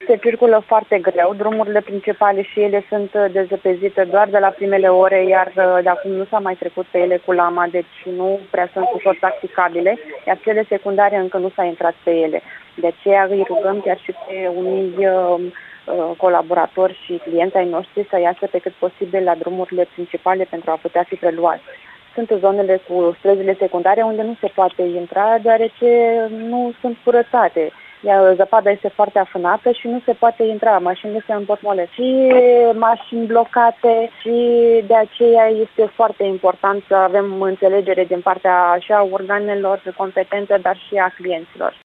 se circulă foarte greu. Drumurile principale și ele sunt dezăpezite doar de la primele ore, iar de acum nu s-a mai trecut pe ele cu lama, deci nu prea sunt ușor practicabile, iar cele secundare încă nu s-a intrat pe ele. De aceea îi rugăm chiar și pe unii colaboratori și clienți ai noștri să iasă pe cât posibil la drumurile principale pentru a putea fi preluați. Sunt zonele cu străzile secundare unde nu se poate intra, deoarece nu sunt curățate. Iar zăpada este foarte afânată și nu se poate intra, mașinile se împotmolesc și mașini blocate și de aceea este foarte important să avem înțelegere din partea și a organelor competente, dar și a clienților.